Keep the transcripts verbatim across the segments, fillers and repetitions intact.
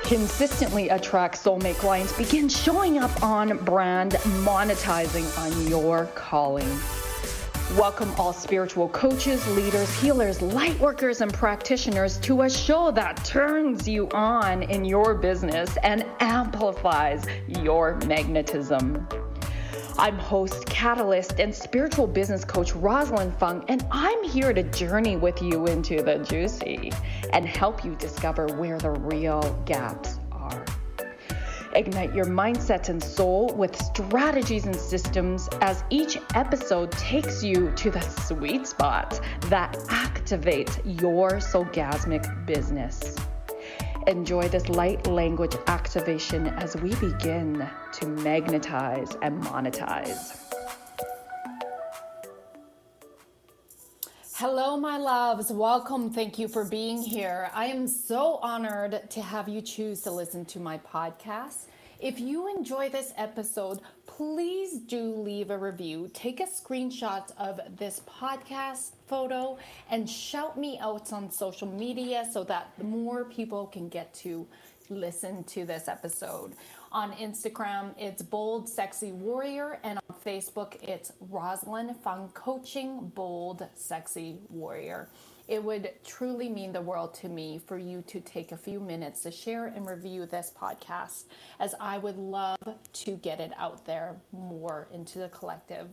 consistently attract soulmate clients, begin showing up on brand, monetizing on your calling. Welcome all spiritual coaches, leaders, healers, light workers, and practitioners to a show that turns you on in your business and amplifies your magnetism. I'm host, catalyst, and spiritual business coach Rosalind Fung, and I'm here to journey with you into the juicy and help you discover where the real gaps are. Ignite your mindset and soul with strategies and systems as each episode takes you to the sweet spot that activates your soulgasmic business. Enjoy this light language activation as we begin to magnetize and monetize. Hello, my loves. Welcome. Thank you for being here. I am so honored to have you choose to listen to my podcast. If you enjoy this episode, please do leave a review. Take a screenshot of this podcast photo and shout me out on social media so that more people can get to listen to this episode. On Instagram, it's Bold Sexy Warrior, and on Facebook, it's Rosalind Fung Coaching Bold Sexy Warrior. It would truly mean the world to me for you to take a few minutes to share and review this podcast, as I would love to get it out there more into the collective.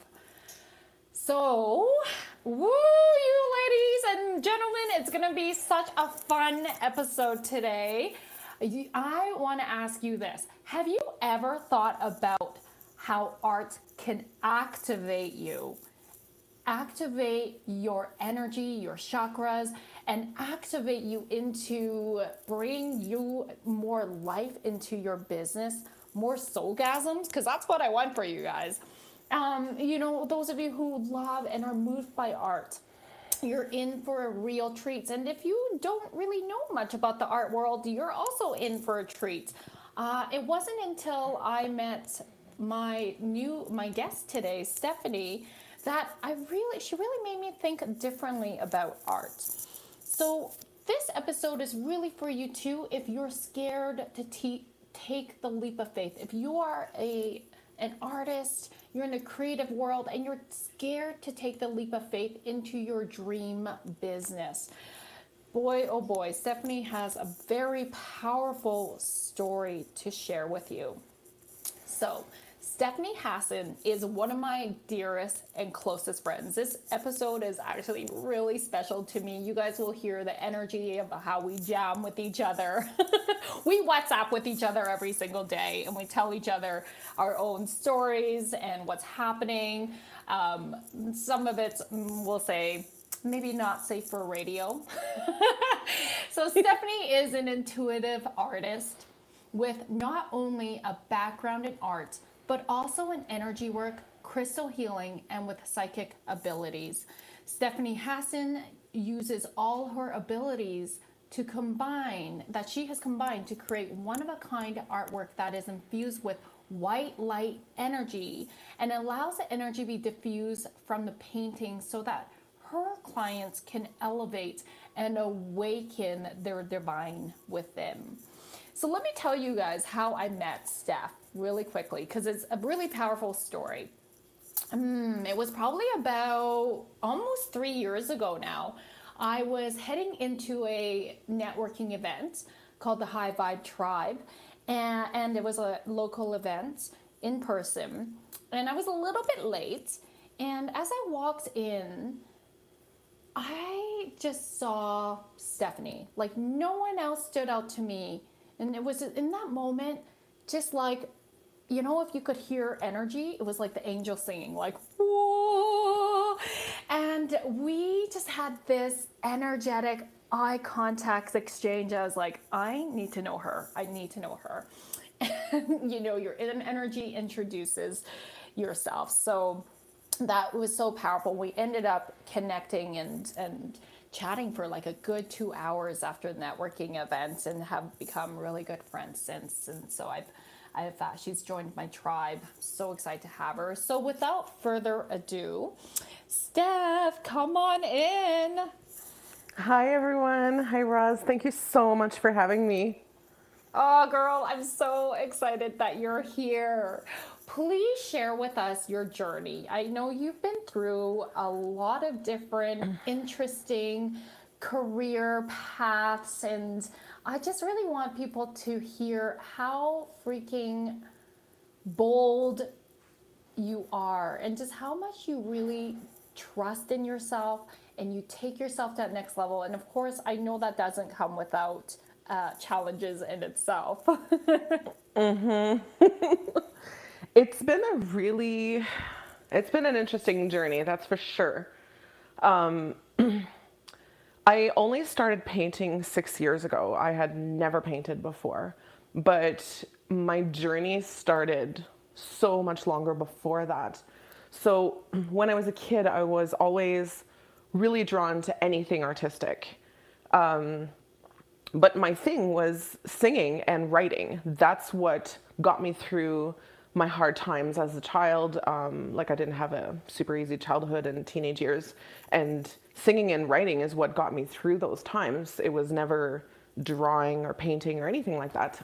So, woo, you ladies and gentlemen, it's going to be such a fun episode today. I want to ask you this. Have you ever thought about how art can activate you? Activate your energy, your chakras, and activate you into bring you more life into your business, more soulgasms, because that's what I want for you guys. Um, you know, those of you who love and are moved by art, you're in for a real treat. And if you don't really know much about the art world, you're also in for a treat. Uh, it wasn't until I met my new, my guest today, Stephanie, that I really, she really made me think differently about art. So this episode is really for you too, if you're scared to te- take the leap of faith. If you are a an artist, you're in the creative world, and you're scared to take the leap of faith into your dream business. Boy, oh boy, Stephanie has a very powerful story to share with you. So, Stephanie Hassan is one of my dearest and closest friends. This episode is actually really special to me. You guys will hear the energy of how we jam with each other. We WhatsApp with each other every single day, and we tell each other our own stories and what's happening. Um, some of it's, we'll say, maybe not safe for radio. So Stephanie is an intuitive artist with not only a background in art, but also in energy work, crystal healing, and with psychic abilities. Stephanie Hassan uses all her abilities to combine, that she has combined to create one-of-a-kind artwork that is infused with white light energy and allows the energy to be diffused from the painting so that her clients can elevate and awaken their divine within. So let me tell you guys how I met Steph really quickly, because it's a really powerful story. Um, it was probably about almost three years ago now. I was heading into a networking event called the High Vibe Tribe, and, and it was a local event in person, and I was a little bit late, and as I walked in, I just saw Stephanie. Like, no one else stood out to me. And it was in that moment, just like, you know, if you could hear energy, it was like the angel singing, like, whoa. And we just had this energetic eye contact exchange. I was like, I need to know her. I need to know her. And, you know, your energy introduces yourself. So that was so powerful. We ended up connecting and, and, chatting for like a good two hours after the networking event, and have become really good friends since. And so I've, I've uh, she's joined my tribe. So excited to have her. So without further ado, Steph, come on in. Hi everyone. Hi Roz. Thank you so much for having me. Oh, girl, I'm so excited that you're here. Please share with us your journey. I know you've been through a lot of different interesting career paths, and I just really want people to hear how freaking bold you are and just how much you really trust in yourself and you take yourself to that next level. And of course, I know that doesn't come without uh, challenges in itself. It's been a really, it's been an interesting journey, that's for sure. Um, I only started painting six years ago. I had never painted before, but my journey started so much longer before that. So when I was a kid, I was always really drawn to anything artistic. Um, but my thing was singing and writing. That's what got me through my hard times as a child. Um, like I didn't have a super easy childhood and teenage years. And singing and writing is what got me through those times. It was never drawing or painting or anything like that.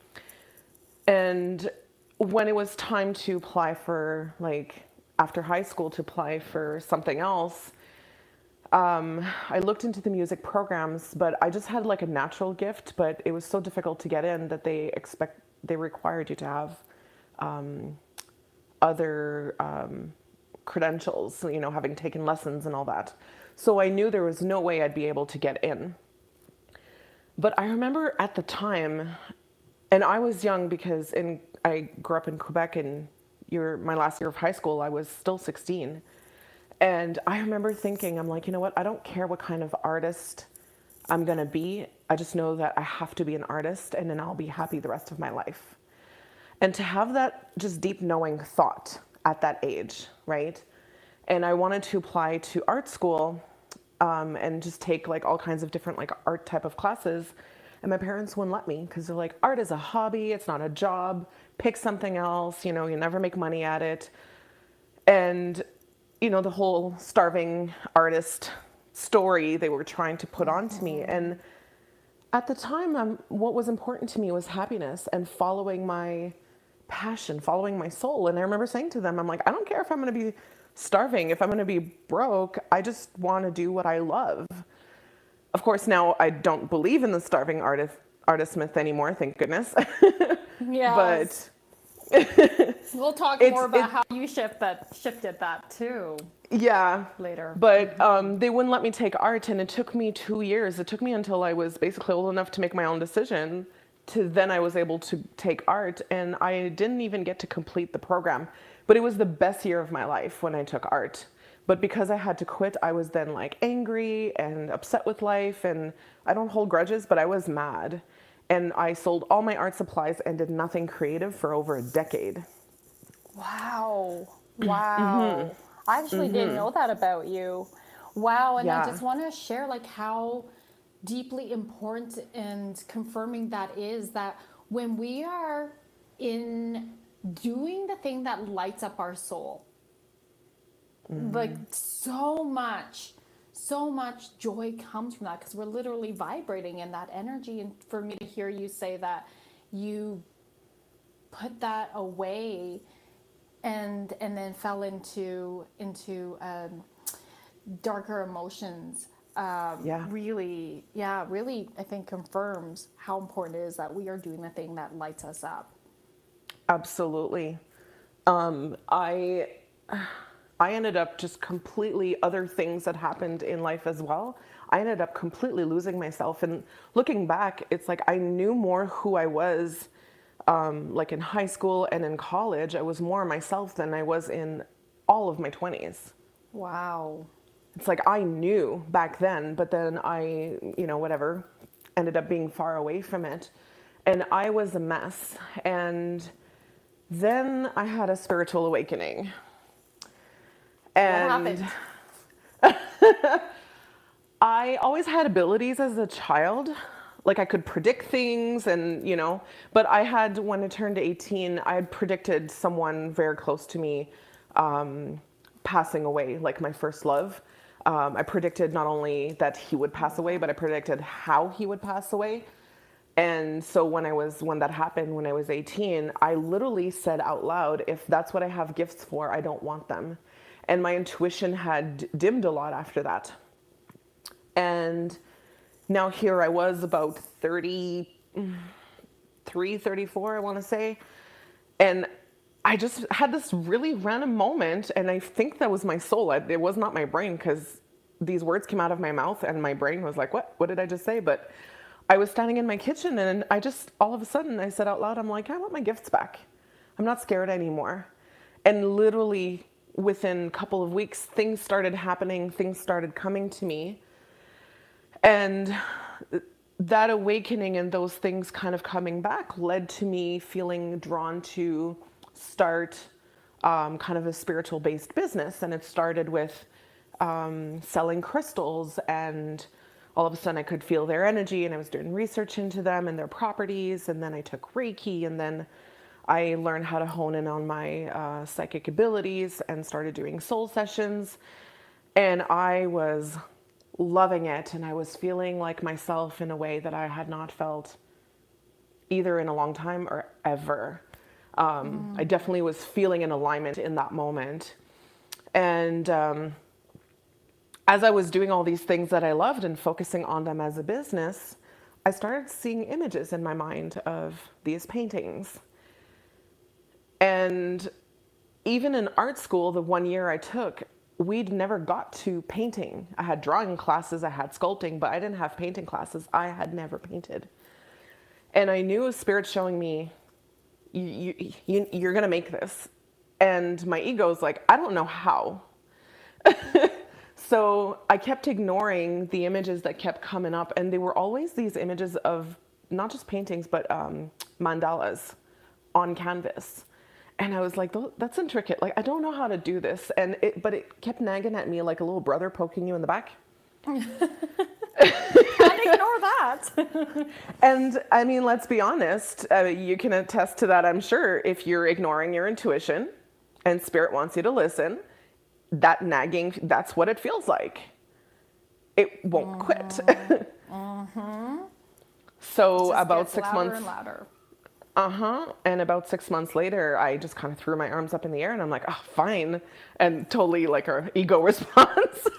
And when it was time to apply for, like, after high school to apply for something else, um, I looked into the music programs, but I just had like a natural gift, but it was so difficult to get in that they expect, they required you to have um, other um, credentials, you know, having taken lessons and all that. So I knew there was no way I'd be able to get in. But I remember at the time, and I was young because in I grew up in Quebec, and year, my last year of high school, I was still sixteen. And I remember thinking, I'm like, you know what? I don't care what kind of artist I'm going to be. I just know that I have to be an artist, and then I'll be happy the rest of my life. And to have that just deep knowing thought at that age, right? And I wanted to apply to art school um, and just take like all kinds of different like art type of classes. And my parents wouldn't let me because they're like, art is a hobby. It's not a job. Pick something else. You know, you never make money at it. And you know, the whole starving artist story they were trying to put onto me. And at the time, um, what was important to me was happiness and following my passion, following my soul. And I remember saying to them, I'm like, I don't care if I'm going to be starving, if I'm going to be broke, I just want to do what I love. Of course, now I don't believe in the starving artist, artist myth anymore, thank goodness. Yes. But we'll talk it's, more about it's, how you shift that, shifted that too. Yeah. Later. But um, they wouldn't let me take art, and it took me two years. It took me until I was basically old enough to make my own decision to then I was able to take art, and I didn't even get to complete the program. But it was the best year of my life when I took art. But because I had to quit, I was then like angry and upset with life, and I don't hold grudges, but I was mad. And I sold all my art supplies and did nothing creative for over a decade. Wow. Wow. Mm-hmm. I actually mm-hmm. didn't know that about you. Wow. And yeah. I just want to share like how deeply important and confirming that is, that when we are in doing the thing that lights up our soul, mm-hmm. like so much, so much joy comes from that because we're literally vibrating in that energy. And for me to hear you say that you put that away and and then fell into into um, darker emotions. Um, yeah. Really, yeah, really, I think confirms how important it is that we are doing the thing that lights us up. Absolutely. Um, I I ended up just completely, other things that happened in life as well. I ended up completely losing myself. And looking back, it's like I knew more who I was. Um, like in high school and in college, I was more myself than I was in all of my twenties. Wow. It's like I knew back then, but then I, you know, whatever, ended up being far away from it. And I was a mess. And then I had a spiritual awakening. And what happened? I always had abilities as a child. Like I could predict things and, you know, but I had, when I turned eighteen, I had predicted someone very close to me um, passing away, like my first love. Um, I predicted not only that he would pass away, but I predicted how he would pass away. And so when I was, when that happened, when I was eighteen, I literally said out loud, if that's what I have gifts for, I don't want them. And my intuition had dimmed a lot after that. And now here I was about thirty-three, thirty-four, I want to say. And I just had this really random moment. And I think that was my soul. It was not my brain, because these words came out of my mouth and my brain was like, what, what did I just say? But I was standing in my kitchen and I just, all of a sudden I said out loud, I'm like, I want my gifts back. I'm not scared anymore. And literally within a couple of weeks, things started happening. Things started coming to me. And that awakening and those things kind of coming back led to me feeling drawn to start um, kind of a spiritual based business. And it started with um, selling crystals, and all of a sudden I could feel their energy, and I was doing research into them and their properties. And then I took Reiki, and then I learned how to hone in on my uh, psychic abilities and started doing soul sessions. And I was loving it, and I was feeling like myself in a way that I had not felt either in a long time or ever. Um, mm. I definitely was feeling an alignment in that moment. And um, as I was doing all these things that I loved and focusing on them as a business, I started seeing images in my mind of these paintings. And even in art school, the one year I took, we'd never got to painting. I had drawing classes, I had sculpting, but I didn't have painting classes. I had never painted. And I knew a spirit showing me, you, you, you, you're going to make this. And my ego's like, I don't know how. So I kept ignoring the images that kept coming up. And they were always these images of not just paintings, but um, mandalas on canvas. And I was like, that's intricate. Like, I don't know how to do this. And it, but it kept nagging at me like a little brother poking you in the back. Can't ignore that. And I mean, let's be honest. Uh, you can attest to that, I'm sure. If you're ignoring your intuition and spirit wants you to listen, that nagging, that's what it feels like. It won't mm-hmm. quit. mm-hmm. So about six louder months. And louder. Uh-huh. And about six months later, I just kind of threw my arms up in the air and I'm like, oh, fine. And totally like our ego response.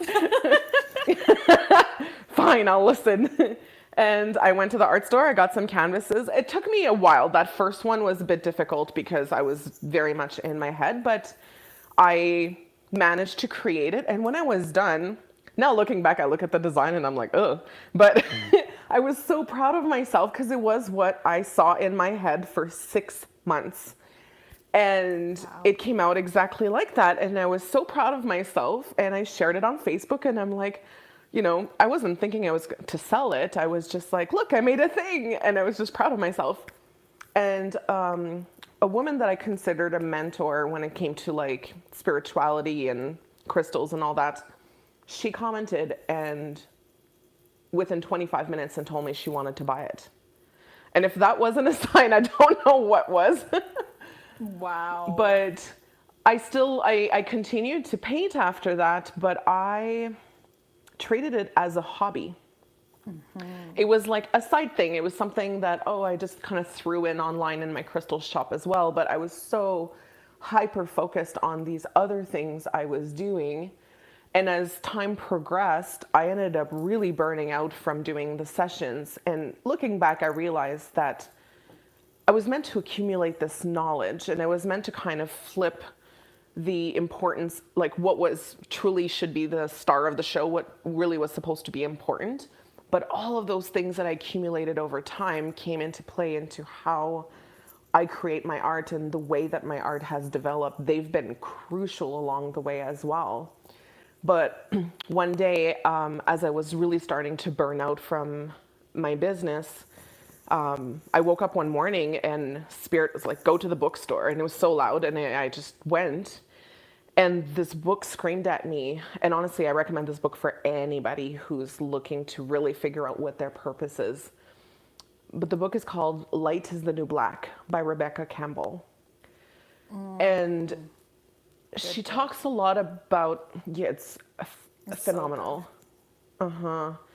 Fine, I'll listen. And I went to the art store. I got some canvases. It took me a while. That first one was a bit difficult because I was very much in my head, but I managed to create it. And when I was done, now looking back, I look at the design and I'm like, ugh. But I was so proud of myself because it was what I saw in my head for six months. And wow. It came out exactly like that. And I was so proud of myself. And I shared it on Facebook. And I'm like, you know, I wasn't thinking I was to sell it. I was just like, look, I made a thing. And I was just proud of myself. And um, a woman that I considered a mentor when it came to like spirituality and crystals and all that, she commented and within twenty-five minutes and told me she wanted to buy it. And if that wasn't a sign, I don't know what was. Wow. But I still, I, I continued to paint after that, but I treated it as a hobby. Mm-hmm. It was like a side thing. It was something that, oh, I just kind of threw in online in my crystal shop as well. But I was so hyper focused on these other things I was doing. And as time progressed, I ended up really burning out from doing the sessions. And looking back, I realized that I was meant to accumulate this knowledge, and I was meant to kind of flip the importance, like what was truly should be the star of the show, what really was supposed to be important. But all of those things that I accumulated over time came into play into how I create my art and the way that my art has developed. They've been crucial along the way as well. But one day, um, as I was really starting to burn out from my business, um, I woke up one morning and Spirit was like, go to the bookstore. And it was so loud. And I, I just went. And this book screamed at me. And honestly, I recommend this book for anybody who's looking to really figure out what their purpose is. But the book is called Light is the New Black by Rebecca Campbell. Mm. And she talks a lot about, yeah, it's, it's phenomenal. So uh-huh.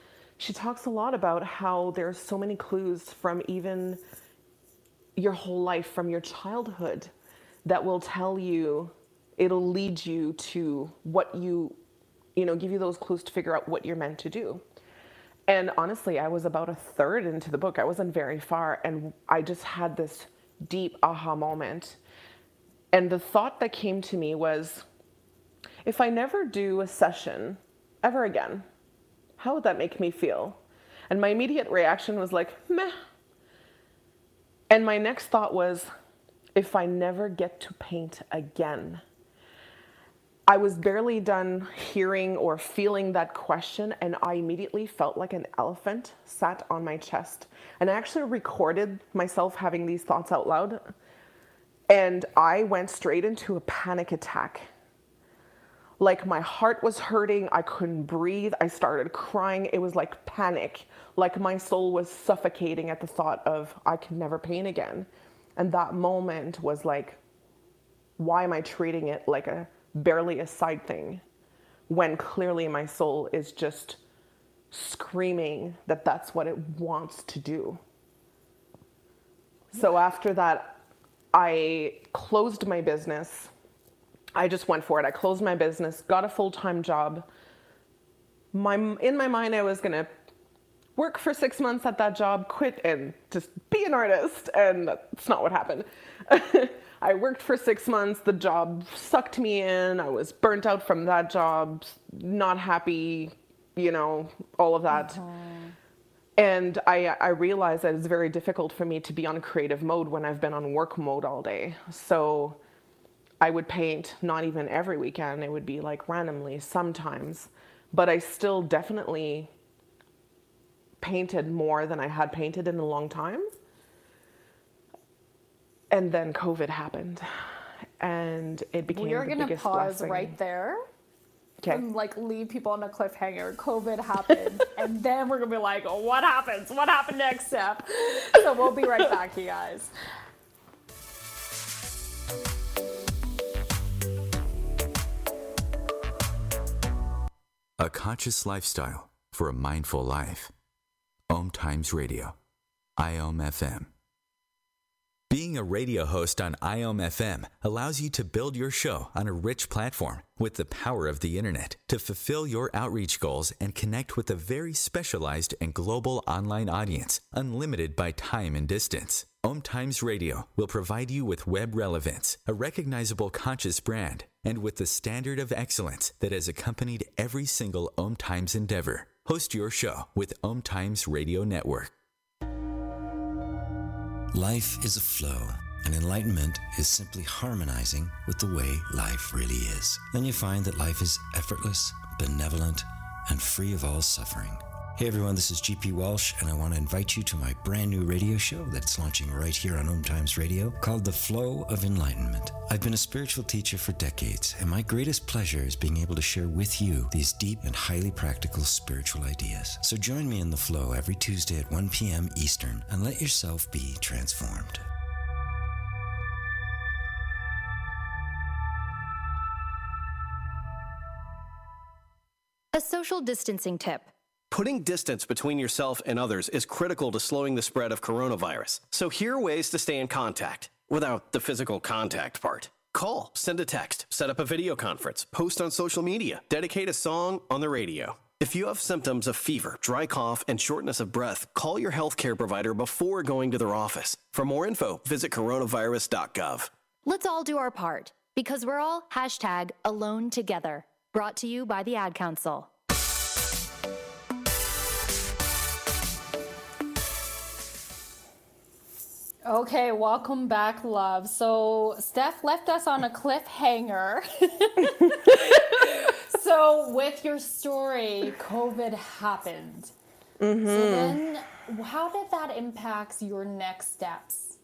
she talks a lot about how there's so many clues from even your whole life, from your childhood, that will tell you, it'll lead you to what you, you know, give you those clues to figure out what you're meant to do. And honestly, I was about a third into the book. I wasn't very far. And I just had this deep aha moment. And the thought that came to me was, if I never do a session ever again, how would that make me feel? And my immediate reaction was like, meh. And my next thought was, if I never get to paint again. I was barely done hearing or feeling that question, and I immediately felt like an elephant sat on my chest. And I actually recorded myself having these thoughts out loud, and I went straight into a panic attack. Like my heart was hurting, I couldn't breathe, I started crying. It was like panic, like my soul was suffocating at the thought of I can never paint again. And that moment was like, why am I treating it like a barely a side thing when clearly my soul is just screaming that that's what it wants to do? So after that, I closed my business. I just went for it. I closed my business, got a full-time job. My, in my mind, I was gonna work for six months at that job, quit, and just be an artist. And that's not what happened. I worked for six months. The job sucked me in. I was burnt out from that job, not happy, you know, all of that. Mm-hmm. And I, I realized that it's very difficult for me to be on creative mode when I've been on work mode all day. So I would paint not even every weekend. It would be like randomly sometimes. But I still definitely painted more than I had painted in a long time. And then COVID happened, and it became We're the biggest gonna pause blessing. right there. Okay. And like leave people on a cliffhanger. COVID happened, and then we're gonna be like, oh, what happens? What happened next step? So we'll be right back, you guys. A conscious lifestyle for a mindful life. Om Times Radio, I O M F M. Being a radio host on I O M F M allows you to build your show on a rich platform with the power of the internet to fulfill your outreach goals and connect with a very specialized and global online audience, unlimited by time and distance. Om Times Radio will provide you with web relevance, a recognizable conscious brand, and with the standard of excellence that has accompanied every single Om Times endeavor. Host your show with Om Times Radio Network. Life is a flow, and enlightenment is simply harmonizing with the way life really is. Then you find that life is effortless, benevolent, and free of all suffering. Hey everyone, this is G P Walsh, and I want to invite you to my brand new radio show that's launching right here on Om Times Radio called The Flow of Enlightenment. I've been a spiritual teacher for decades, and my greatest pleasure is being able to share with you these deep and highly practical spiritual ideas. So join me in The Flow every Tuesday at one p.m. Eastern, and let yourself be transformed. A social distancing tip. Putting distance between yourself and others is critical to slowing the spread of coronavirus. So here are ways to stay in contact without the physical contact part. Call, send a text, set up a video conference, post on social media, dedicate a song on the radio. If you have symptoms of fever, dry cough, and shortness of breath, call your healthcare provider before going to their office. For more info, visit coronavirus dot gov. Let's all do our part, because we're all hashtag alone together. Brought to you by the Ad Council. Okay, welcome back, love. So Steph left us on a cliffhanger. So with your story, COVID happened. Mm-hmm. So then how did that impact your next steps?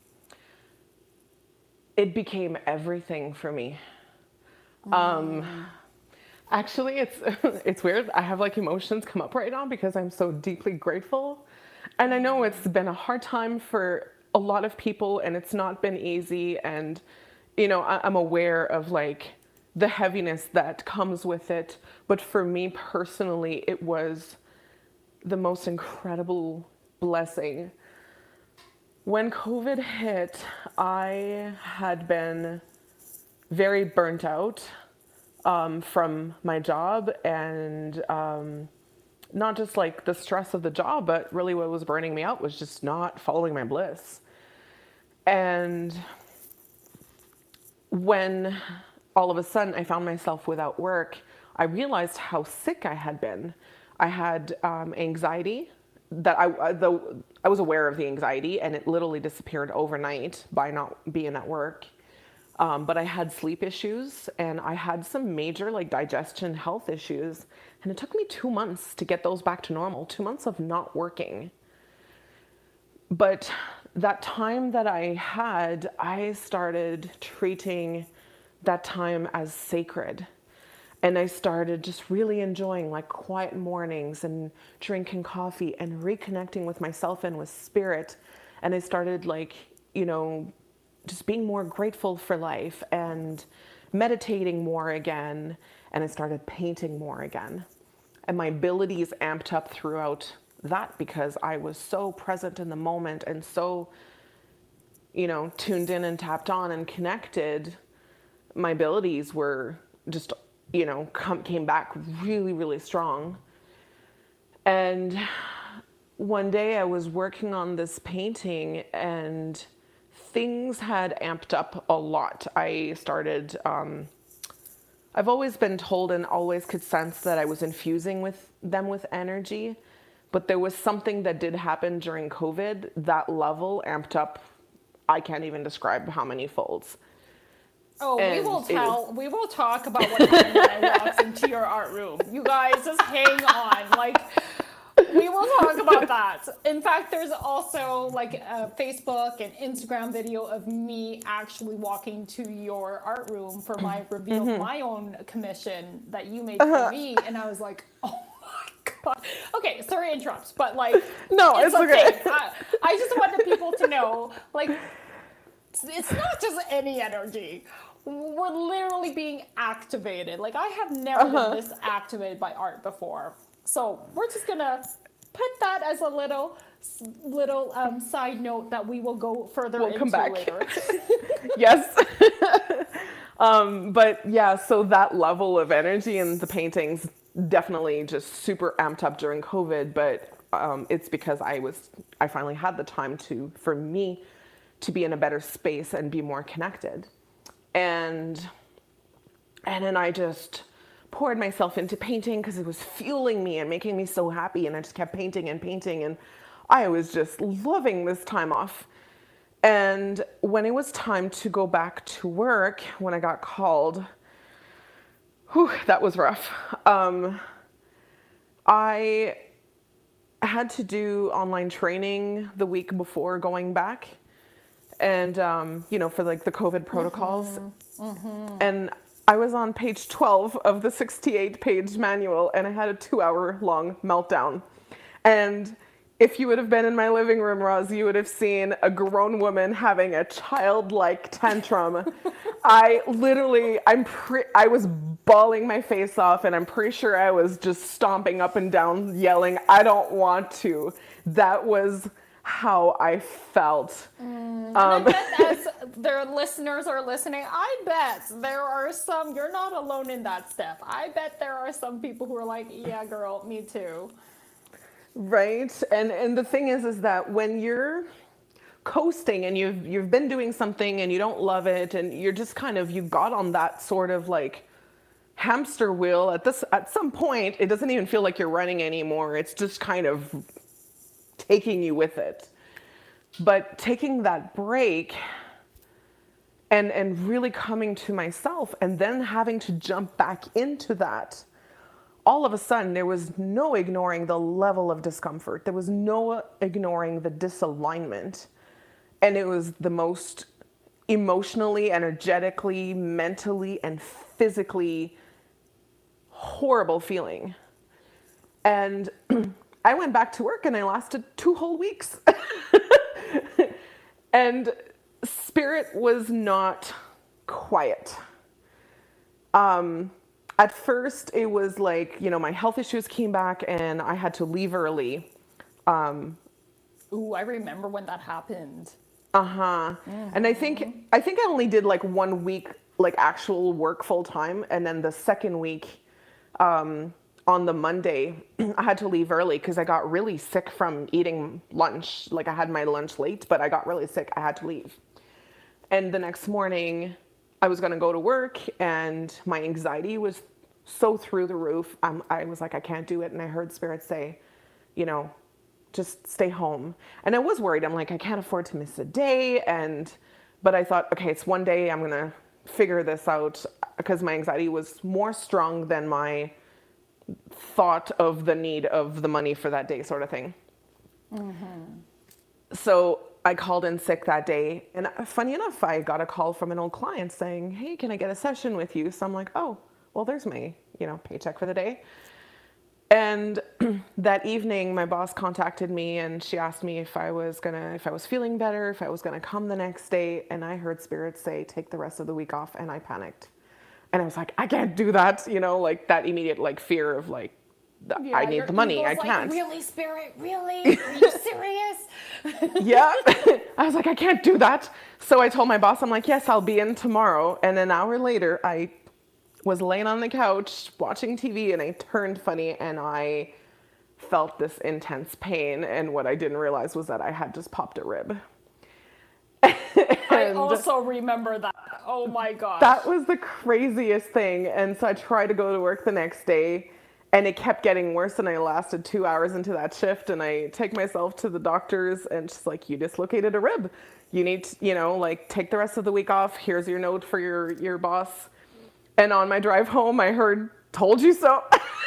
It became everything for me. Mm. Um, actually, it's it's weird. I have like emotions come up right now because I'm so deeply grateful. And I know it's been a hard time for a lot of people, and it's not been easy. And, you know, I, I'm aware of like the heaviness that comes with it. But for me personally, it was the most incredible blessing. When COVID hit, I had been very burnt out um, from my job, and um, not just like the stress of the job, but really what was burning me out was just not following my bliss. And when all of a sudden I found myself without work, I realized how sick I had been. I had um, anxiety that I, the, I was aware of the anxiety, and it literally disappeared overnight by not being at work. Um, but I had sleep issues, and I had some major like digestion health issues. And it took me two months to get those back to normal, two months of not working. But that time that I had, I started treating that time as sacred. And I started just really enjoying like quiet mornings and drinking coffee and reconnecting with myself and with spirit. And I started like, you know, just being more grateful for life and meditating more again. And I started painting more again. And my abilities amped up throughout that because I was so present in the moment and so, you know, tuned in and tapped on and connected. My abilities were just, you know, come, came back really, really strong. And one day I was working on this painting and things had amped up a lot. I started, um, I've always been told and always could sense that I was infusing with them with energy, but there was something that did happen during COVID. That level amped up, I can't even describe how many folds. Oh, And we will it tell. was- We will talk about what happened when I walked into your art room. You guys, just hang on. Like, we will talk about that. In fact, there's also like a Facebook and Instagram video of me actually walking to your art room for my reveal of my own commission that you made for me, and I was like, oh my god. Okay, sorry to interrupt, but like, No, it's okay. I, I just wanted people to know, like, it's not just any energy. We're literally being activated. Like, I have never Uh-huh. been this activated by art before. So we're just gonna put that as a little, little um, side note that we will go further We'll into come back. later. Yes. um, but yeah, so that level of energy in the paintings definitely just super amped up during COVID, but um, it's because I was, I finally had the time to, for me, to be in a better space and be more connected. And, and then I just poured myself into painting because it was fueling me and making me so happy. And I just kept painting and painting. And I was just loving this time off. And when it was time to go back to work, when I got called, whew, that was rough. Um, I had to do online training the week before going back. And, um, you know, for like the COVID protocols. Mm-hmm. Mm-hmm. And I was on page twelve of the sixty-eight page manual, and I had a two hour long meltdown. And if you would have been in my living room, Roz, you would have seen a grown woman having a childlike tantrum. I literally, I'm pre- I was bawling my face off, and I'm pretty sure I was just stomping up and down, yelling, I don't want to. That was how I felt. Mm, and um, I bet as their listeners are listening, I bet there are some, you're not alone in that step. I bet there are some people who are like, yeah, girl, me too. Right. And and the thing is, is that when you're coasting and you've you've been doing something and you don't love it, and you're just kind of, you got on that sort of like hamster wheel at this, at some point, it doesn't even feel like you're running anymore. It's just kind of taking you with it. But taking that break and and really coming to myself, and then having to jump back into that, all of a sudden there was no ignoring the level of discomfort. There was no ignoring the disalignment. And it was the most emotionally, energetically, mentally, and physically horrible feeling. And I went back to work and I lasted two whole weeks. And spirit was not quiet. Um, at first it was like, you know, my health issues came back and I had to leave early. Um, Ooh, I remember when that happened. uh-huh. Mm-hmm. And I think, I think I only did like one week, like actual work full time. And then the second week, um, on the Monday, I had to leave early because I got really sick from eating lunch. Like I had my lunch late, but I got really sick. I had to leave. And the next morning I was going to go to work and my anxiety was so through the roof. Um, I was like, I can't do it. And I heard Spirit say, you know, just stay home. And I was worried. I'm like, I can't afford to miss a day. And, but I thought, okay, it's one day. I'm going to figure this out because my anxiety was more strong than my thought of the need of the money for that day sort of thing. Mm-hmm. So I called in sick that day. And funny enough, I got a call from an old client saying, hey, can I get a session with you? So I'm like, oh, well, there's my, you know, paycheck for the day. And that evening, my boss contacted me and she asked me if I was gonna, if I was feeling better, if I was gonna come the next day. And I heard Spirit say, take the rest of the week off. And I panicked. And I was like, I can't do that. You know, like that immediate like fear of like, yeah, I need the money. I can't. Like, really, Spirit? Really? Are you serious? Yeah. I was like, I can't do that. So I told my boss, I'm like, yes, I'll be in tomorrow. And an hour later, I was laying on the couch watching T V and I turned funny and I felt this intense pain. And what I didn't realize was that I had just popped a rib. I also remember that. Oh my gosh. That was the craziest thing. And so I tried to go to work the next day and it kept getting worse. And I lasted two hours into that shift and I take myself to the doctors and she's like, you dislocated a rib. You need to, you know, like take the rest of the week off. Here's your note for your, your boss. And on my drive home, I heard, told you so.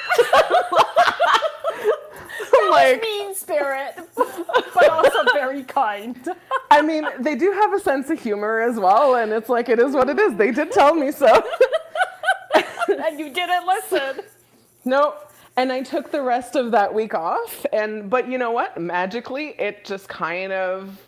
I'm like, mean Spirit, but also very kind. I mean, they do have a sense of humor as well. And it's like, it is what it is. They did tell me so. And you didn't listen. No. And I took the rest of that week off. And, but you know what? Magically, it just kind of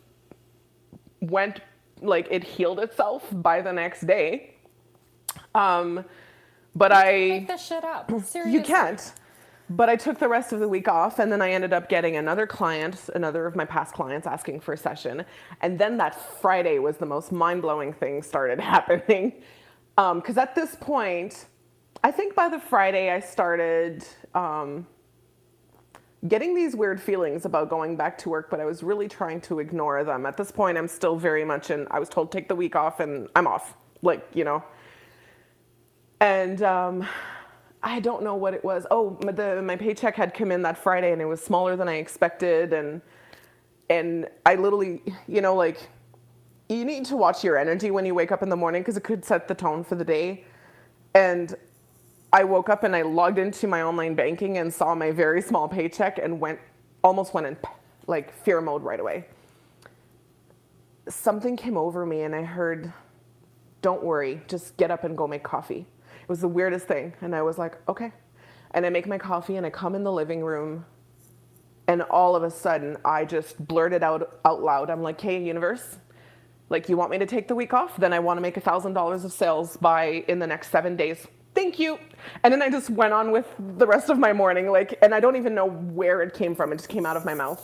went, like it healed itself by the next day. Um, but you I, make this shit up. Seriously. You can't. But I took the rest of the week off and then I ended up getting another client, another of my past clients asking for a session. And then that Friday was the most mind-blowing thing started happening. Um, 'cause at this point, I think by the Friday I started, um, getting these weird feelings about going back to work, but I was really trying to ignore them. At this point, I'm still very much in, I was told take the week off and I'm off, like, you know. And, um, I don't know what it was. Oh, my, the, my paycheck had come in that Friday and it was smaller than I expected. And, and I literally, you know, like you need to watch your energy when you wake up in the morning because it could set the tone for the day. And I woke up and I logged into my online banking and saw my very small paycheck and went, almost went in like fear mode right away. Something came over me and I heard, don't worry, just get up and go make coffee. It was the weirdest thing. And I was like, okay. And I make my coffee and I come in the living room and all of a sudden I just blurted out out loud. I'm like, hey, universe, like you want me to take the week off? Then I want to make a thousand dollars of sales by in the next seven days. Thank you. And then I just went on with the rest of my morning. Like, and I don't even know where it came from. It just came out of my mouth.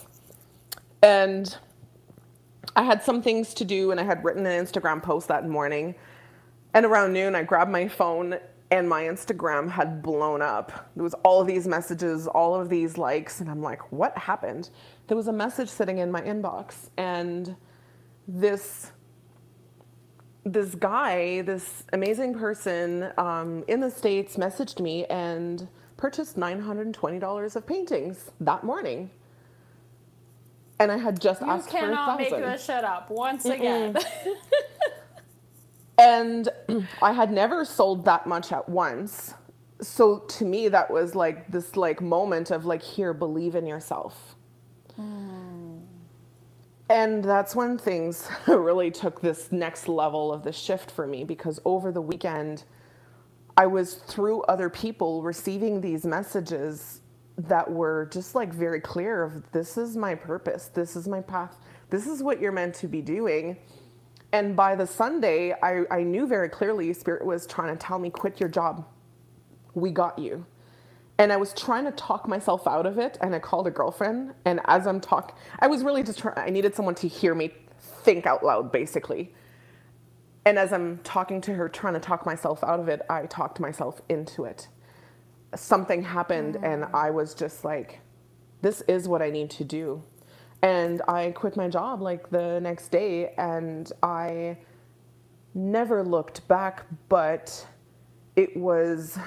And I had some things to do and I had written an Instagram post that morning. And around noon, I grabbed my phone and my Instagram had blown up. There was all of these messages, all of these likes, and I'm like, what happened? There was a message sitting in my inbox, and this this guy, this amazing person um, in the States messaged me and purchased nine hundred twenty dollars of paintings that morning. And I had just you asked for a thousand. You cannot make this shit up once again. And I had never sold that much at once. So to me, that was like this like moment of like, here, believe in yourself. Mm. And that's when things really took this next level of the shift for me, because over the weekend, I was through other people receiving these messages that were just like very clear of this is my purpose. This is my path. This is what you're meant to be doing. And by the Sunday, I, I knew very clearly Spirit was trying to tell me, quit your job. we got you. And I was trying to talk myself out of it, and I called a girlfriend, and as I'm talking, I was really just trying, I needed someone to hear me think out loud, basically. And as I'm talking to her, trying to talk myself out of it, I talked myself into it. Something happened, mm. and I was just like, this is what I need to do. And I quit my job like the next day, and I never looked back, but it was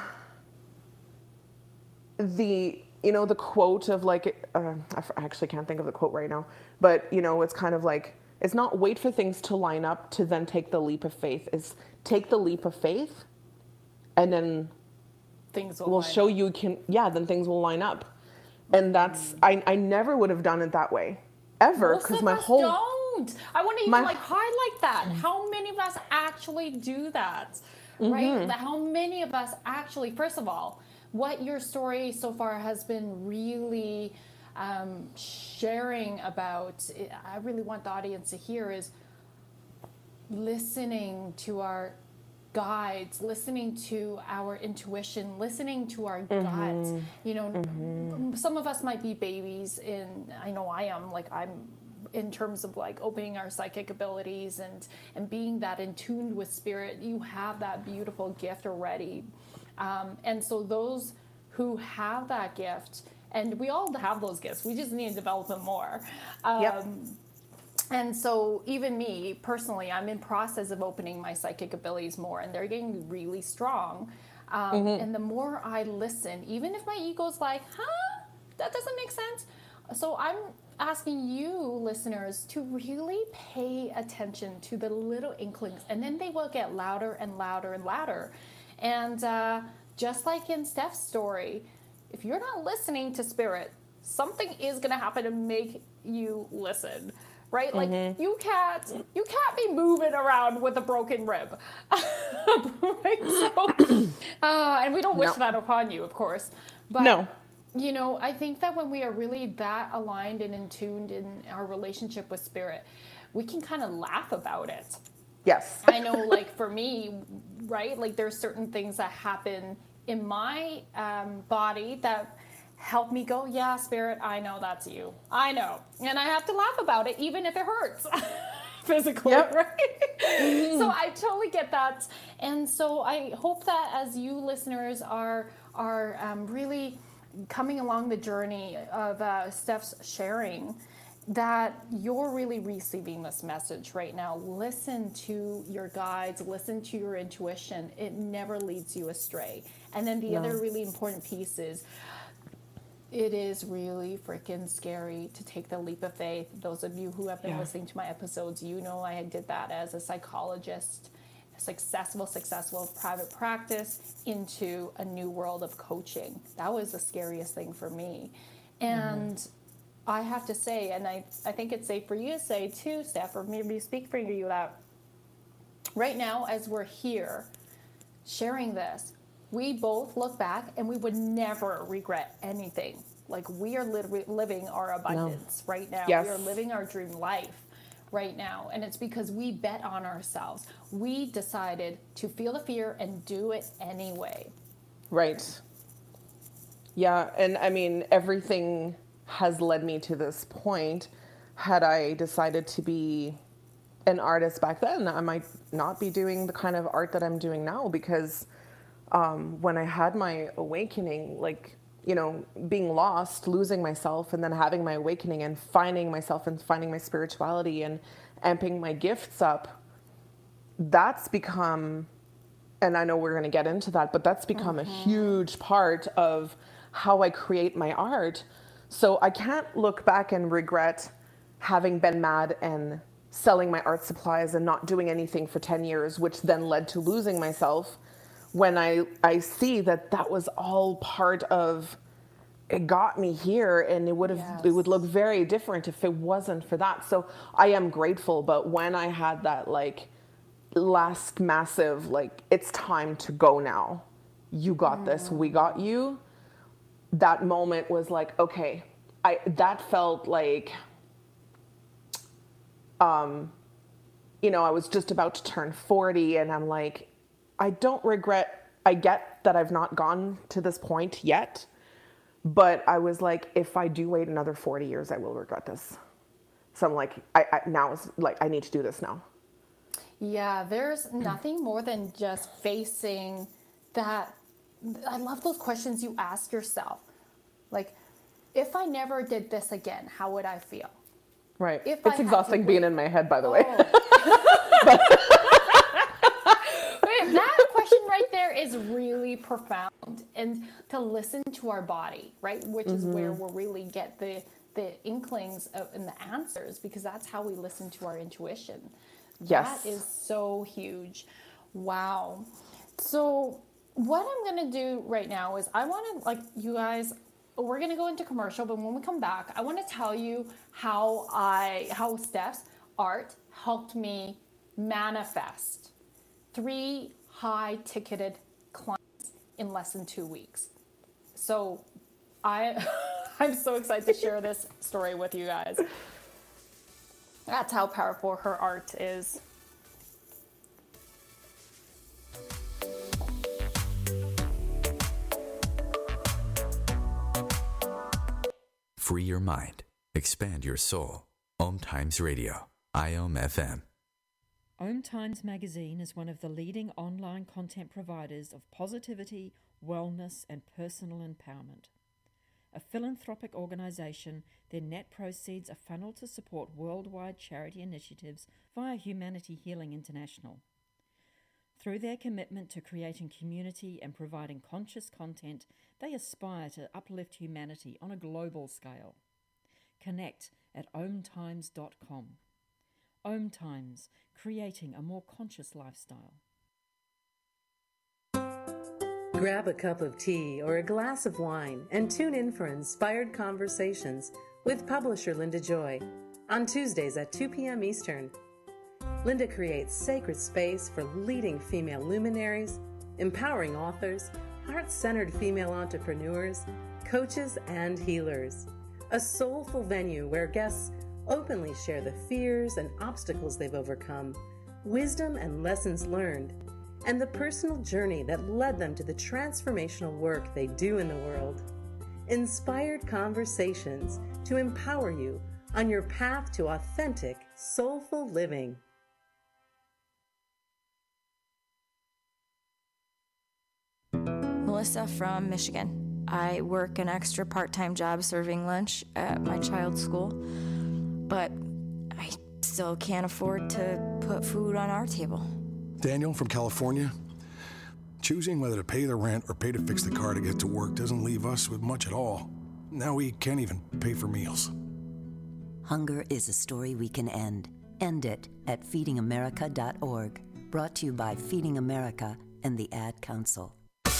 the, you know, the quote of like, uh, I actually can't think of the quote right now, but you know, it's kind of like, it's not wait for things to line up to then take the leap of faith. It's take the leap of faith, and then things will will show up. you can, yeah, then things will line up. And that's, mm. I, I never would have done it that way, ever, because my whole... don't. I want to even my, like highlight that. How many of us actually do that, mm-hmm. right? How many of us actually, first of all, what your story so far has been really um, sharing about, I really want the audience to hear, is listening to our guides, listening to our intuition, listening to our mm-hmm. guts. You know, mm-hmm. some of us might be babies in, I know I am, like I'm in terms of like opening our psychic abilities and, and being that in tune with spirit. You have that beautiful gift already. Um, and so those who have that gift, and we all have those gifts, we just need to develop them more. Um, yep. And so even me, personally, I'm in process of opening my psychic abilities more, and they're getting really strong. Um, mm-hmm. And the more I listen, even if my ego's like, huh, that doesn't make sense. So I'm asking you, listeners, to really pay attention to the little inklings, and then they will get louder and louder and louder. And uh, just like in Steph's story, if you're not listening to spirit, something is going to happen to make you listen. Right? Like mm-hmm. you can't you can't be moving around with a broken rib. Right? So, uh, and we don't wish no. that upon you, of course. But no. You know, I think that when we are really that aligned and in tuned in our relationship with spirit, we can kind of laugh about it. Yes. I know, like for me, right? Like there's certain things that happen in my um, body that help me go, yeah, spirit, I know that's you. I know. And I have to laugh about it, even if it hurts physically, yep. right? Mm-hmm. So I totally get that. And so I hope that as you listeners are, are um, really coming along the journey of uh, Steph's sharing, that you're really receiving this message right now. Listen to your guides, listen to your intuition. It never leads you astray. And then the no. other really important piece is, it is really freaking scary to take the leap of faith. Those of you who have been yeah. listening to my episodes, you know I did that as a psychologist, a successful, successful private practice into a new world of coaching. That was the scariest thing for me. And mm-hmm. I have to say, and I, I think it's safe for you to say too, Steph, or maybe speak for you, that right now as we're here sharing this, we both look back and we would never regret anything. Like we are li- living our abundance no. right now. Yes. We are living our dream life right now. And it's because we bet on ourselves. We decided to feel the fear and do it anyway. Right. Yeah. And I mean, everything has led me to this point. Had I decided to be an artist back then, I might not be doing the kind of art that I'm doing now, because Um, when I had my awakening, like, you know, being lost, losing myself, and then having my awakening and finding myself and finding my spirituality and amping my gifts up, that's become, and I know we're going to get into that, but that's become mm-hmm. a huge part of how I create my art. So I can't look back and regret having been mad and selling my art supplies and not doing anything for ten years, which then led to losing myself. When I, I see that that was all part of, it got me here, and it would have, yes. it would look very different if it wasn't for that. So I am grateful. But when I had that like last massive, like, it's time to go now, you got mm. this, we got you. That moment was like, okay, I, that felt like, um, you know, I was just about to turn forty, and I'm like, I don't regret, I get that I've not gone to this point yet. But I was like, if I do wait another forty years, I will regret this. So I'm like, I, I now is like, I need to do this now. Yeah, there's nothing more than just facing that. I love those questions you ask yourself. Like, if I never did this again, how would I feel? Right. If it's exhausting being in my head, by the way. Oh. Wait, that question right there is really profound. And to listen to our body, right? Which is mm-hmm. where we'll really get the, the inklings of, and the answers, because that's how we listen to our intuition. Yes. That is so huge. Wow. So what I'm going to do right now is I want to, like, you guys, we're going to go into commercial, but when we come back, I want to tell you how I, how Steph's art helped me manifest three high ticketed clients in less than two weeks. So I, I'm so excited to share this story with you guys. That's how powerful her art is. Free your mind. Expand your soul. Om Times Radio. I O M F M. Om Times Magazine is one of the leading online content providers of positivity, wellness, and personal empowerment. A philanthropic organization, their net proceeds are funneled to support worldwide charity initiatives via Humanity Healing International. Through their commitment to creating community and providing conscious content, they aspire to uplift humanity on a global scale. Connect at om times dot com. Om Times, creating a more conscious lifestyle. Grab a cup of tea or a glass of wine and tune in for Inspired Conversations with publisher Linda Joy on Tuesdays at two p.m. Eastern. Linda creates sacred space for leading female luminaries, empowering authors, heart-centered female entrepreneurs, coaches, and healers. A soulful venue where guests openly share the fears and obstacles they've overcome, wisdom and lessons learned, and the personal journey that led them to the transformational work they do in the world. Inspired Conversations to empower you on your path to authentic, soulful living. Melissa from Michigan. I work an extra part-time job serving lunch at my child's school, but I still can't afford to put food on our table. Daniel from California. Choosing whether to pay the rent or pay to fix the car to get to work doesn't leave us with much at all. Now we can't even pay for meals. Hunger is a story we can end. End it at feeding america dot org. Brought to you by Feeding America and the Ad Council.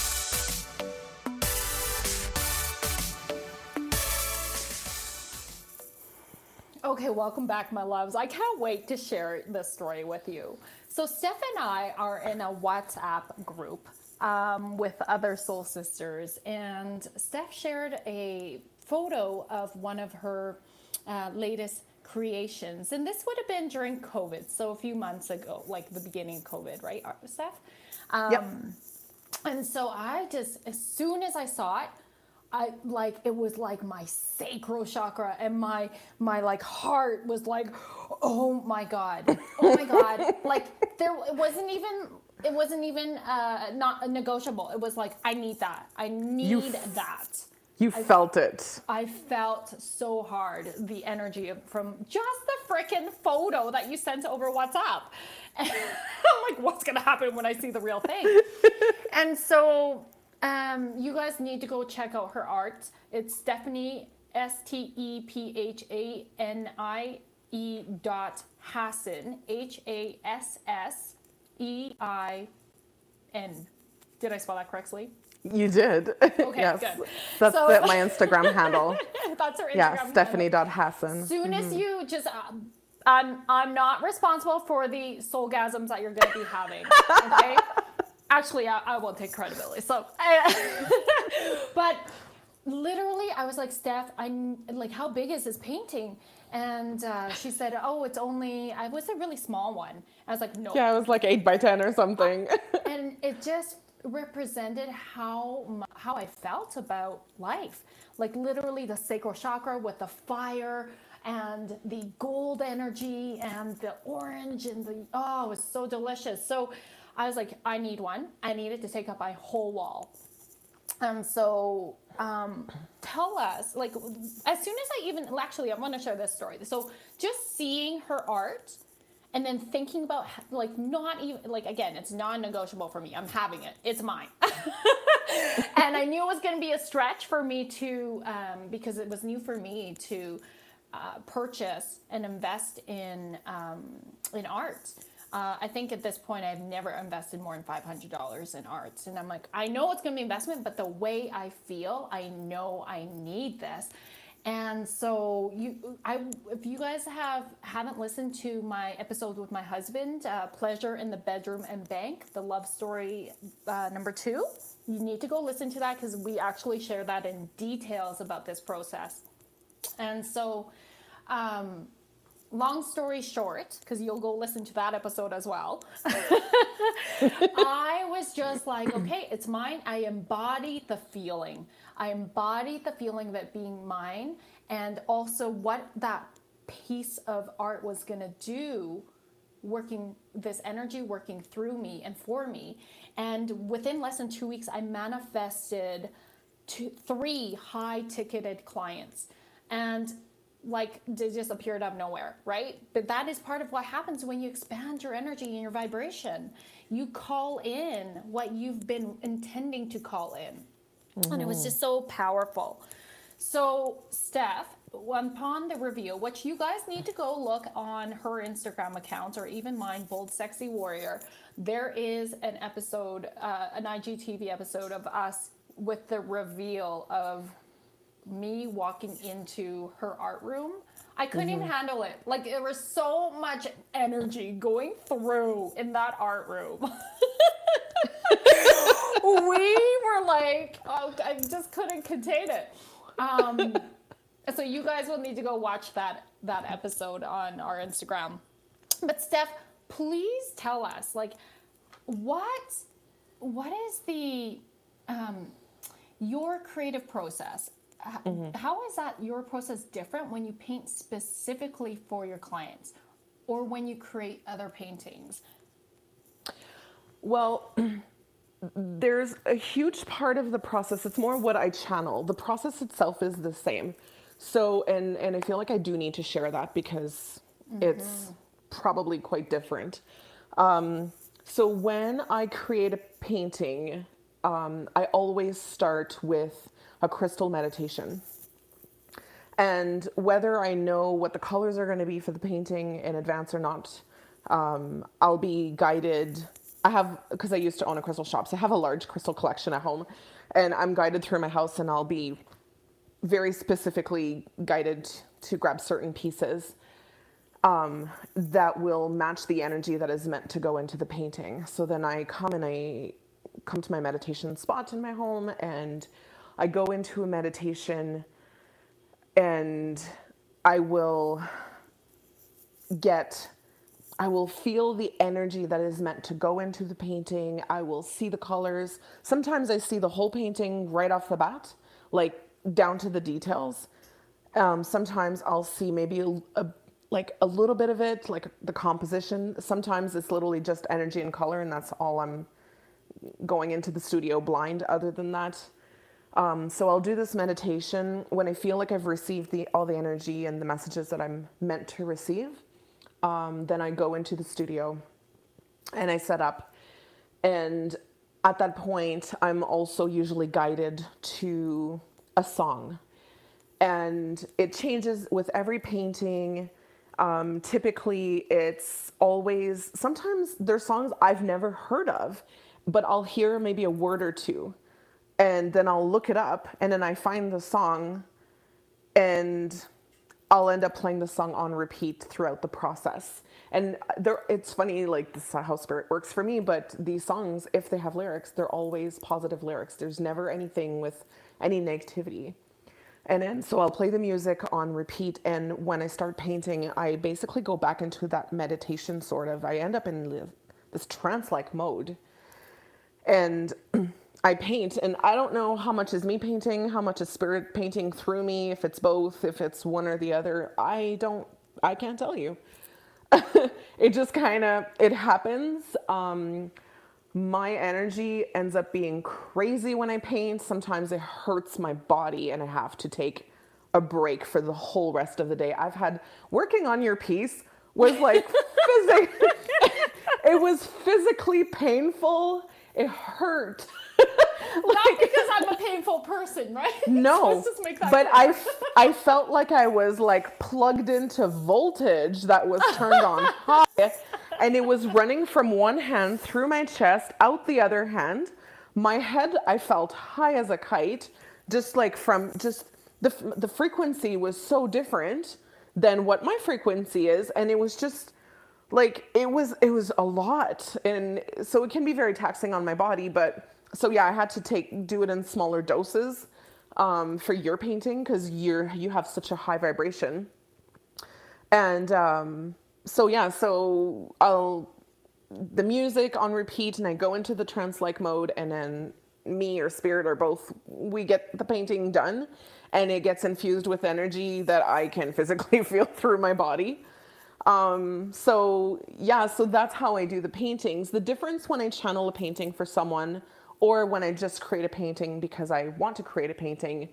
Okay, welcome back, my loves. I can't wait to share this story with you. So Steph and I are in a WhatsApp group um, with other soul sisters, and Steph shared a photo of one of her uh, latest creations, and this would have been during COVID, so a few months ago, like the beginning of COVID, right, Steph? Um, yep. And so I just, as soon as I saw it, I like, it was like my sacral chakra and my, my like heart was like, oh my God, oh my God. Like there, it wasn't even, it wasn't even uh, not negotiable. It was like, I need that. I need you, that. You I, felt it. I felt so hard the energy of, from just the frickin' photo that you sent over WhatsApp. And I'm like, what's going to happen when I see the real thing? And so, Um, you guys need to go check out her art. It's Stephanie, S T E P H A N I E dot Hassan, H A S S E I N. Did I spell that correctly? You did. Okay, yes. good. That's so, the, my Instagram handle. That's her Instagram yeah, handle. Stephanie dot Hassan. As soon mm-hmm. as you just... Uh, I'm, I'm not responsible for the soulgasms that you're going to be having, okay? Actually, I, I won't take credibility. So, I, but literally, I was like, Steph, I like, how big is this painting? And uh, she said, oh, it's only, I was a really small one. I was like, no. Yeah, it was like eight by ten or something. And it just represented how mu- how I felt about life. Like literally the sacral chakra with the fire and the gold energy and the orange and the, oh, it was so delicious. So I was like, I need one. I need it to take up my whole wall. And so um, tell us, like, as soon as I even, actually, I want to share this story. So just seeing her art and then thinking about, like, not even, like, again, it's non-negotiable for me. I'm having it. It's mine. And I knew it was going to be a stretch for me to, um, because it was new for me to uh, purchase and invest in um, in art. Uh, I think at this point I've never invested more than five hundred dollars in arts. And I'm like, I know it's going to be investment, but the way I feel, I know I need this. And so you, I, if you guys have, haven't listened to my episode with my husband, uh, Pleasure in the Bedroom and Bank, the love story uh, number two, you need to go listen to that because we actually share that in details about this process. And so, um, long story short, because you'll go listen to that episode as well, I was just like, okay, it's mine. I embody the feeling. I embody the feeling of it being mine, and also what that piece of art was going to do, working this energy working through me and for me. And within less than two weeks, I manifested two, three high-ticketed clients. And like they just appeared out of nowhere, right? But that is part of what happens when you expand your energy and your vibration. You call in what you've been intending to call in. Mm-hmm. And it was just so powerful. So Steph, upon the reveal, which you guys need to go look on her Instagram account or even mine, Bold Sexy Warrior, there is an episode, uh, an I G T V episode of us with the reveal of me walking into her art room. I couldn't mm-hmm. even handle it. Like there was so much energy going through in that art room. We were like, oh, I just couldn't contain it. Um, so you guys will need to go watch that that episode on our Instagram. But Steph, please tell us, like, what what is the um, your creative process? Mm-hmm. How is that your process different when you paint specifically for your clients or when you create other paintings? Well, there's a huge part of the process. It's more what I channel. The process itself is the same. So, and, and I feel like I do need to share that because mm-hmm. it's probably quite different. Um, so when I create a painting, um, I always start with a crystal meditation. And whether I know what the colors are going to be for the painting in advance or not, um, I'll be guided. I have, because I used to own a crystal shop, so I have a large crystal collection at home, and I'm guided through my house, and I'll be very specifically guided to grab certain pieces um, that will match the energy that is meant to go into the painting. So then I come and I come to my meditation spot in my home, and I go into a meditation, and I will get, I will feel the energy that is meant to go into the painting. I will see the colors. Sometimes I see the whole painting right off the bat, like down to the details. Um, sometimes I'll see maybe a, a, like a little bit of it, like the composition. Sometimes it's literally just energy and color, and that's all I'm going into the studio blind other than that. Um, so I'll do this meditation when I feel like I've received the, all the energy and the messages that I'm meant to receive. Um, then I go into the studio and I set up. And at that point, I'm also usually guided to a song. And it changes with every painting. Um, typically, it's always, sometimes there's songs I've never heard of, but I'll hear maybe a word or two. And then I'll look it up, and then I find the song, and I'll end up playing the song on repeat throughout the process. And there, it's funny, like this is how spirit works for me, but these songs, if they have lyrics, they're always positive lyrics. There's never anything with any negativity. And then, so I'll play the music on repeat, and when I start painting, I basically go back into that meditation sort of, I end up in this trance-like mode. and I paint, and I don't know how much is me painting, how much is spirit painting through me, if it's both, if it's one or the other. I don't, I can't tell you. It just kind of, it happens. Um, my energy ends up being crazy when I paint. Sometimes it hurts my body and I have to take a break for the whole rest of the day. I've had, working on your piece was like, physic- it was physically painful. It hurt. Like, not because I'm a painful person, right? No, so make that but clear. I, I felt like I was like plugged into voltage that was turned on high, and it was running from one hand through my chest, out the other hand. My head, I felt high as a kite, just like from just the the frequency was so different than what my frequency is, and it was just like it was it was a lot, and so it can be very taxing on my body, but. So yeah, I had to take do it in smaller doses um, for your painting because you're you have such a high vibration, and um, so yeah, so I'll the music on repeat, and I go into the trance-like mode, and then me or spirit or both, we get the painting done, and it gets infused with energy that I can physically feel through my body. Um, so yeah, so that's how I do the paintings. The difference when I channel a painting for someone, or when I just create a painting because I want to create a painting.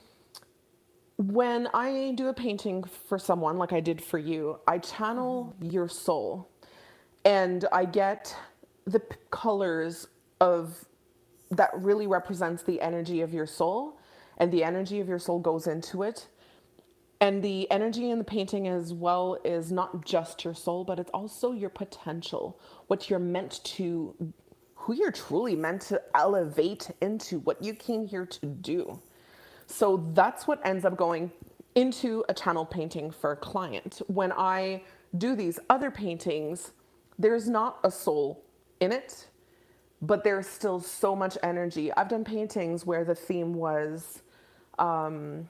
When I do a painting for someone, like I did for you, I channel your soul, and I get the p- colors of that really represents the energy of your soul, and the energy of your soul goes into it. And the energy in the painting as well is not just your soul, but it's also your potential, what you're meant to who you're truly meant to elevate into, what you came here to do. So that's what ends up going into a channel painting for a client. When I do these other paintings, there's not a soul in it, but there's still so much energy. I've done paintings where the theme was, um,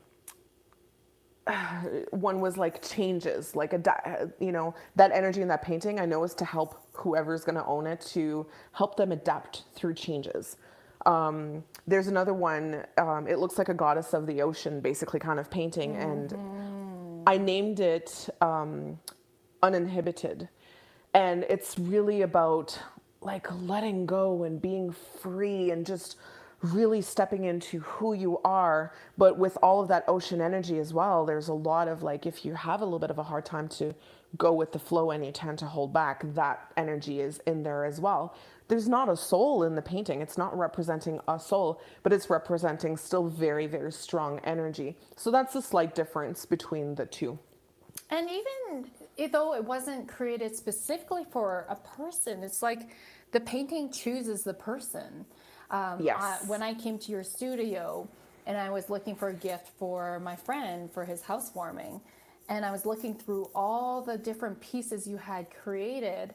one was like changes, like a, you know, that energy in that painting I know is to help whoever's going to own it, to help them adapt through changes. Um, there's another one, um, it looks like a goddess of the ocean, basically kind of painting. Mm-hmm. And I named it um, Uninhibited. And it's really about like letting go and being free and just really stepping into who you are, but with all of that ocean energy as well. There's a lot of like, if you have a little bit of a hard time to go with the flow and you tend to hold back, that energy is in there as well. There's not a soul in the painting. It's not representing a soul, but it's representing still very, very strong energy. So that's a slight difference between the two. And even though it wasn't created specifically for a person, it's like the painting chooses the person. Um, yes. I, when I came to your studio and I was looking for a gift for my friend for his housewarming, and I was looking through all the different pieces you had created,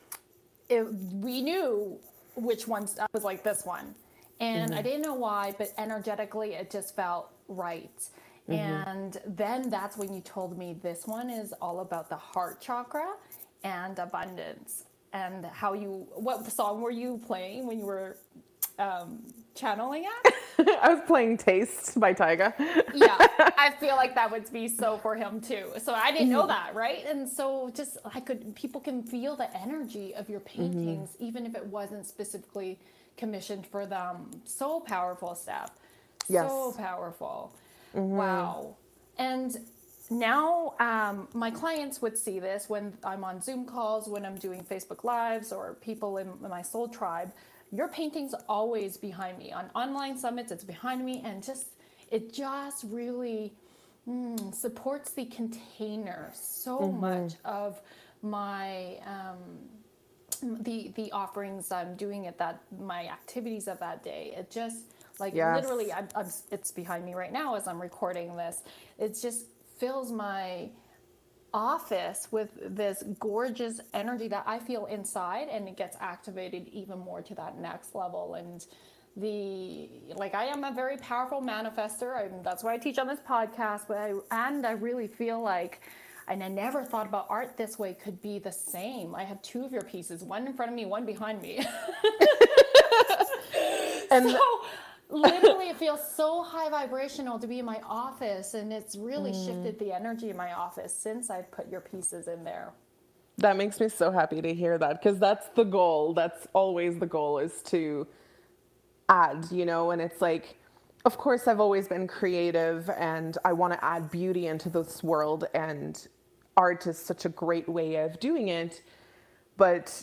it, we knew which ones. I was like, this one. And mm-hmm. I didn't know why, but energetically it just felt right. Mm-hmm. And then that's when you told me this one is all about the heart chakra and abundance. And how you, what song were you playing when you were um, channeling it? I was playing Taste by Tyga. Yeah, I feel like that would be so for him too. So I didn't know that, right? And so just I could, people can feel the energy of your paintings, mm-hmm. even if it wasn't specifically commissioned for them. So powerful, Steph. Yes. So powerful. Mm-hmm. Wow. And now um, my clients would see this when I'm on Zoom calls, when I'm doing Facebook Lives, or people in my soul tribe. Your painting's always behind me. On online summits, it's behind me, and just it just really mm, supports the container so mm-hmm. much of my um, the the offerings I'm doing at that, my activities of that day. It just like yes. literally, I'm, I'm, it's behind me right now as I'm recording this. It just fills my office with this gorgeous energy that I feel inside, and it gets activated even more to that next level. And the like I am a very powerful manifester. I, that's why I teach on this podcast. But I and I really feel like, and I never thought about art this way could be the same. I have two of your pieces, one in front of me, one behind me. And so literally it feels so high vibrational to be in my office, and it's really Mm. shifted the energy in my office since I've put your pieces in there. That makes me so happy to hear that, because that's the goal. That's always the goal, is to add, you know, and it's like, of course, I've always been creative and I want to add beauty into this world, and art is such a great way of doing it. But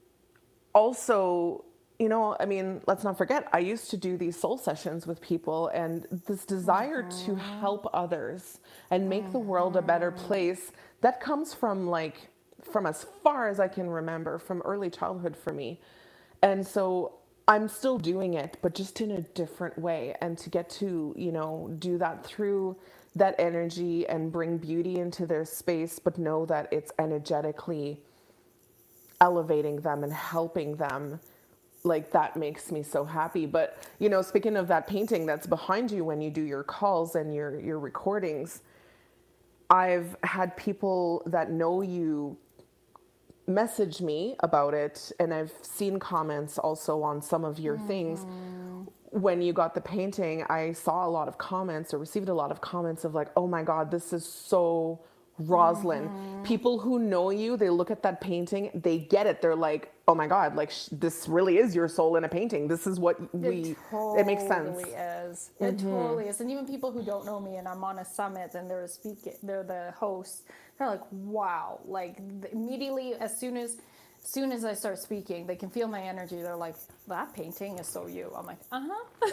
also, you know, I mean, let's not forget, I used to do these soul sessions with people, and this desire mm-hmm. to help others and make mm-hmm. the world a better place, that comes from like, from as far as I can remember, from early childhood for me. And so I'm still doing it, but just in a different way. And to get to, you know, do that through that energy and bring beauty into their space, but know that it's energetically elevating them and helping them, like, that makes me so happy. But, you know, speaking of that painting that's behind you when you do your calls and your, your recordings, I've had people that know you message me about it, and I've seen comments also on some of your mm-hmm. things. When you got the painting, I saw a lot of comments, or received a lot of comments of like, oh my God, this is so Roslyn. Mm-hmm. People who know you, they look at that painting, they get it. They're like, oh my God, like sh- this really is your soul in a painting. This is what we, it, totally it makes sense. Is. It mm-hmm. totally is. And even people who don't know me and I'm on a summit and they're speaking, they're the host, they're like, wow, like immediately as soon as, as soon as I start speaking, they can feel my energy. They're like, that painting is so you. I'm like, uh-huh.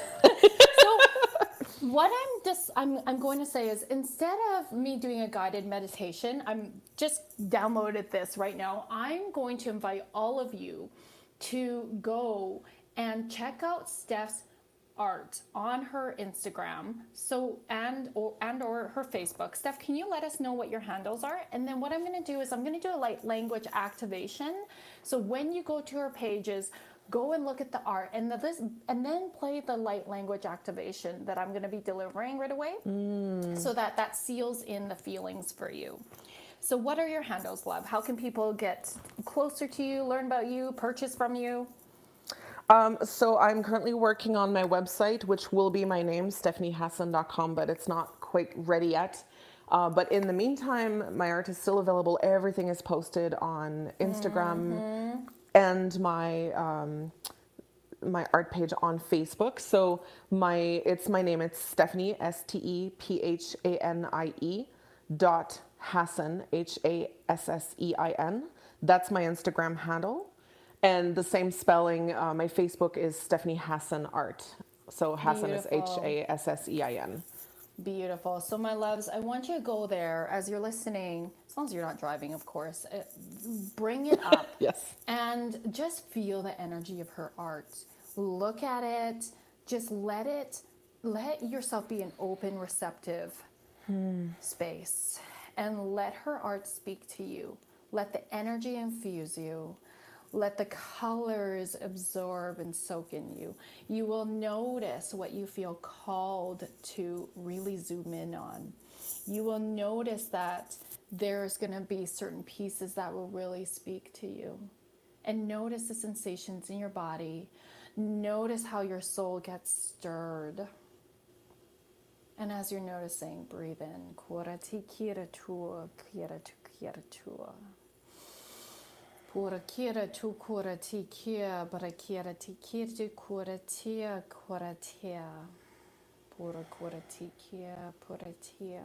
So what I'm just, I'm, I'm going to say is, instead of me doing a guided meditation, I'm just downloaded this right now. I'm going to invite all of you to go and check out Steph's art on her Instagram, so and or and or her Facebook. Steph, can you let us know what your handles are? And then what I'm going to do is I'm going to do a light language activation. So when you go to her pages, go and look at the art, and the, this and then play the light language activation that I'm going to be delivering right away, mm. so that that seals in the feelings for you. So what are your handles, love? How can people get closer to you, learn about you, purchase from you? Um, so I'm currently working on my website, which will be my name, stephanie hassan dot com, but it's not quite ready yet. Uh, but in the meantime, my art is still available. Everything is posted on Instagram mm-hmm. and my um, my art page on Facebook. So my it's my name. It's Stephanie, S T E P H A N I E dot Hassan, H A S S E I N. That's my Instagram handle. And the same spelling, uh, my Facebook is Stephanie Hassan Art. So Hassan Beautiful. Is H A S S E I N. Beautiful. So my loves, I want you to go there as you're listening, as long as you're not driving, of course. Uh, bring it up. Yes. And just feel the energy of her art. Look at it. Just let it, let yourself be an open, receptive hmm. space. And let her art speak to you. Let the energy infuse you. Let the colors absorb and soak in you. You will notice what you feel called to really zoom in on. You will notice that there's going to be certain pieces that will really speak to you. And notice the sensations in your body. Notice how your soul gets stirred. And as you're noticing, breathe in. Kurati kira tua, kira tu kira tua. Pura kira tu kura ti kia, bara kira ti kira kura tia, kura tia. Pura kura ti kia, pura tia.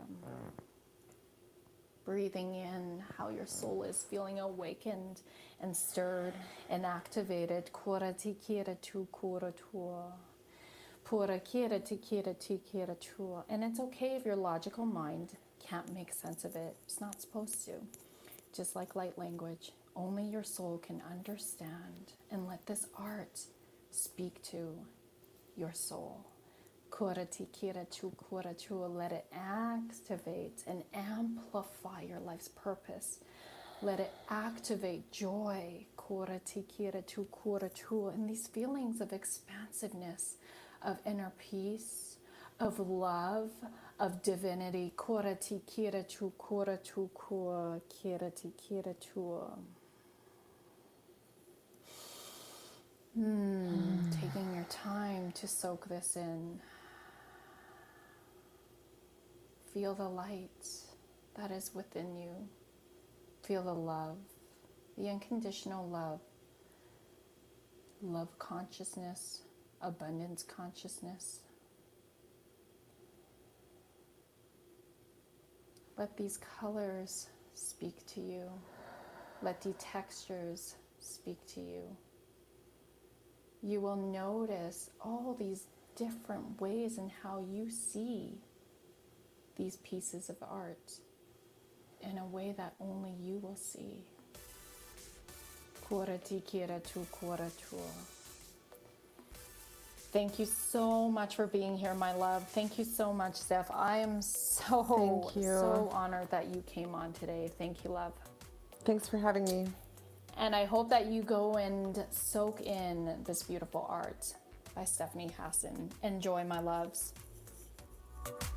Breathing in how your soul is feeling awakened and stirred and activated. Kura ti kira tu kura tua. Pura kira ti kira ti kira tua. And it's okay if your logical mind can't make sense of it. It's not supposed to. Just like light language. Only your soul can understand, and let this art speak to your soul. Kurati kira tu kura tu, let it activate and amplify your life's purpose. Let it activate joy. Kurati kira tu kura tu, and these feelings of expansiveness, of inner peace, of love, of divinity. Kurati kira tu kura tu kura, kirati kira tu. Hmm, taking your time to soak this in. Feel the light that is within you. Feel the love, the unconditional love. Love consciousness, abundance consciousness. Let these colors speak to you. Let the textures speak to you. You will notice all these different ways in how you see these pieces of art in a way that only you will see. Thank you so much for being here, my love. Thank you so much, Steph. I am so, Thank you. so honored that you came on today. Thank you, love. Thanks for having me. And I hope that you go and soak in this beautiful art by Stephanie Hassan. Enjoy, my loves.